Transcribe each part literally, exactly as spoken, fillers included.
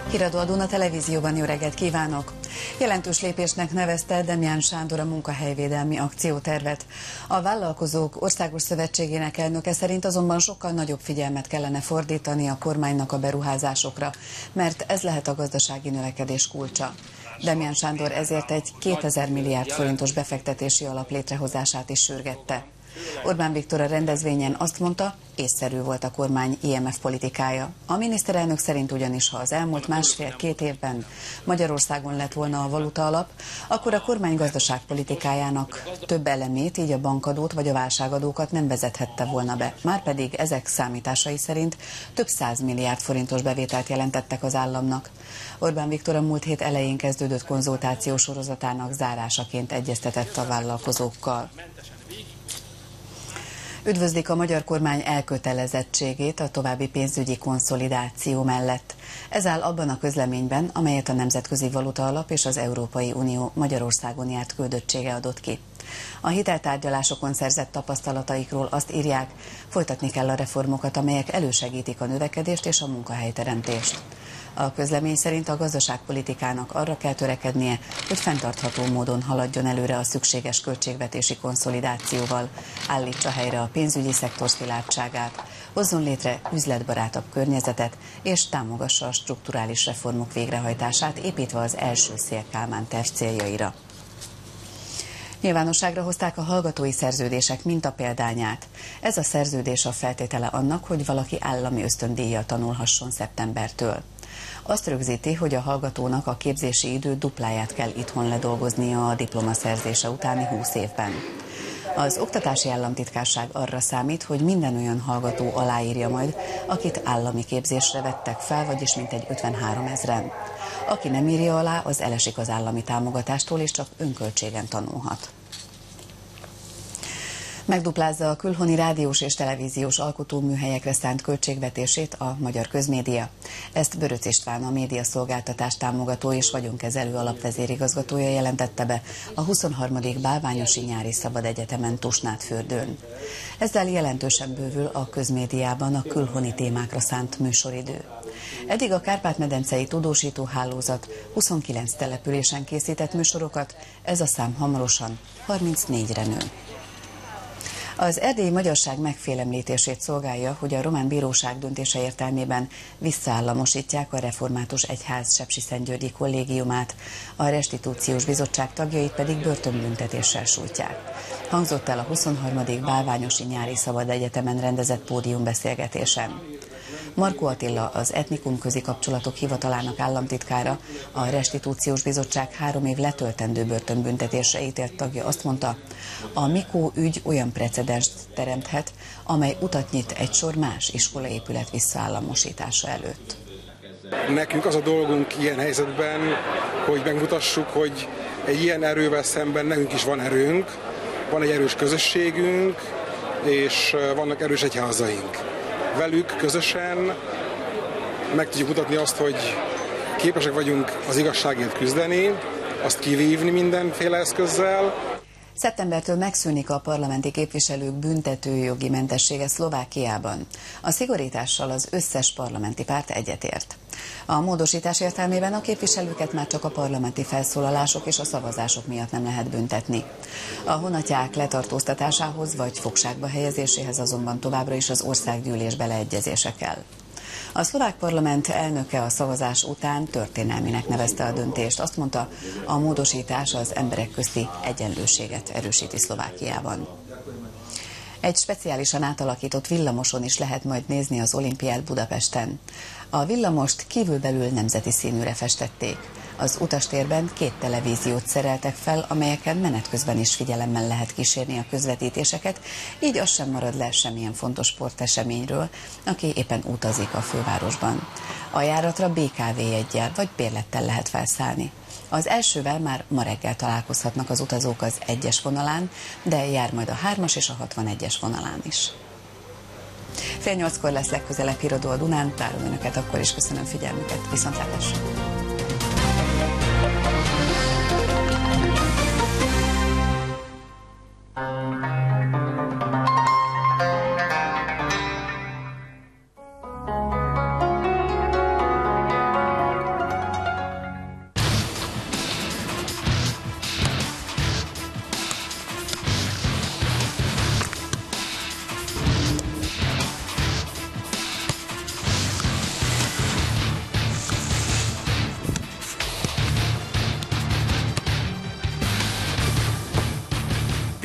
Híradó a Duna Televízióban, jó reggelt kívánok! Jelentős lépésnek nevezte Demján Sándor a munkahelyvédelmi akciótervet. A Vállalkozók Országos Szövetségének elnöke szerint azonban sokkal nagyobb figyelmet kellene fordítani a kormánynak a beruházásokra, mert ez lehet a gazdasági növekedés kulcsa. Demján Sándor ezért egy kétezer milliárd forintos befektetési alap létrehozását is sürgette. Orbán Viktor a rendezvényen azt mondta, észszerű volt a kormány I M F politikája. A miniszterelnök szerint ugyanis, ha az elmúlt másfél-két évben Magyarországon lett volna a valuta alap, akkor a kormány gazdaságpolitikájának több elemét, így a bankadót vagy a válságadókat nem vezethette volna be. Márpedig ezek számításai szerint több száz milliárd forintos bevételt jelentettek az államnak. Orbán Viktor a múlt hét elején kezdődött konzultáció sorozatának zárásaként egyeztetett a vállalkozókkal. Üdvözlik a magyar kormány elkötelezettségét a további pénzügyi konszolidáció mellett. Ez áll abban a közleményben, amelyet a Nemzetközi Valuta Alap és az Európai Unió Magyarországon járt küldöttsége adott ki. A hiteltárgyalásokon szerzett tapasztalataikról azt írják, folytatni kell a reformokat, amelyek elősegítik a növekedést és a munkahelyteremtést. A közlemény szerint a gazdaságpolitikának arra kell törekednie, hogy fenntartható módon haladjon előre a szükséges költségvetési konszolidációval, állítsa helyre a pénzügyi szektor szilárdságát, hozzon létre üzletbarátabb környezetet és támogassa a strukturális reformok végrehajtását, építve az első Széll-Kálmán terv céljaira. Nyilvánosságra hozták a hallgatói szerződések mintapéldányát. Ez a szerződés a feltétele annak, hogy valaki állami ösztöndíjjal tanulhasson szeptembertől. Azt rögzíti, hogy a hallgatónak a képzési idő dupláját kell itthon ledolgoznia a diplomaszerzése utáni húsz évben. Az Oktatási Államtitkárság arra számít, hogy minden olyan hallgató aláírja majd, akit állami képzésre vettek fel, vagyis mintegy ötvenhárom ezren. Aki nem írja alá, az elesik az állami támogatástól, és csak önköltségen tanulhat. Megduplázza a külhoni rádiós és televíziós alkotóműhelyekre szánt költségvetését a magyar közmédia. Ezt Böröc István, a médiaszolgáltatás támogató és vagyonkezelő alapvezérigazgatója jelentette be a huszonharmadik Bálványosi Nyári Szabad Egyetemen Tusnádfürdőn. Ezzel jelentősen bővül a közmédiában a külhoni témákra szánt műsoridő. Eddig a Kárpát-medencei tudósító hálózat huszonkilenc településen készített műsorokat, ez a szám hamarosan harmincnégyre nő. Az erdélyi magyarság megfélemlítését szolgálja, hogy a román bíróság döntése értelmében visszaállamosítják a Református Egyház sepsiszentgyörgyi kollégiumát, a Restitúciós Bizottság tagjait pedig börtönbüntetéssel sújtják. Hangzott el a huszonharmadik Bálványosi Nyári Szabad Egyetemen rendezett pódiumbeszélgetésen. Markó Attila, az Etnikum Közi Kapcsolatok Hivatalának államtitkára, a Restitúciós Bizottság három év letöltendő börtönbüntetésre ítélt tagja azt mondta, a Mikó ügy olyan precedenst teremthet, amely utat nyit egy sor más iskolaépület visszaállamosítása előtt. Nekünk az a dolgunk ilyen helyzetben, hogy megmutassuk, hogy egy ilyen erővel szemben nekünk is van erőnk, van egy erős közösségünk, és vannak erős egyházaink. Velük közösen meg tudjuk mutatni azt, hogy képesek vagyunk az igazságért küzdeni, azt kivívni mindenféle eszközzel. Szeptembertől megszűnik a parlamenti képviselők büntetőjogi mentessége Szlovákiában. A szigorítással az összes parlamenti párt egyetért. A módosítás értelmében a képviselőket már csak a parlamenti felszólalások és a szavazások miatt nem lehet büntetni. A honatják letartóztatásához vagy fogságba helyezéséhez azonban továbbra is az országgyűlés beleegyezése kell. A szlovák parlament elnöke a szavazás után történelminek nevezte a döntést. Azt mondta, a módosítás az emberek közti egyenlőséget erősíti Szlovákiában. Egy speciálisan átalakított villamoson is lehet majd nézni az olimpiát Budapesten. A villamost kívülbelül nemzeti színűre festették. Az utastérben két televíziót szereltek fel, amelyeken menet közben is figyelemmel lehet kísérni a közvetítéseket, így az sem marad le semmilyen fontos sporteseményről, aki éppen utazik a fővárosban. A járatra bé ká vé jeggyel vagy bérlettel lehet felszállni. Az elsővel már ma reggel találkozhatnak az utazók az egyes vonalán, de jár majd a hármas és a hatvanegyes vonalán is. Fél nyolckor lesz legközelebb Híradó a Dunán, várom Önöket, akkor is köszönöm figyelmüket, viszontlátásra!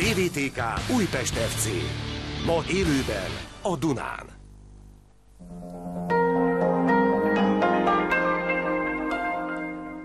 bé vé té ká Újpest ef cé. Ma élőben a Dunán.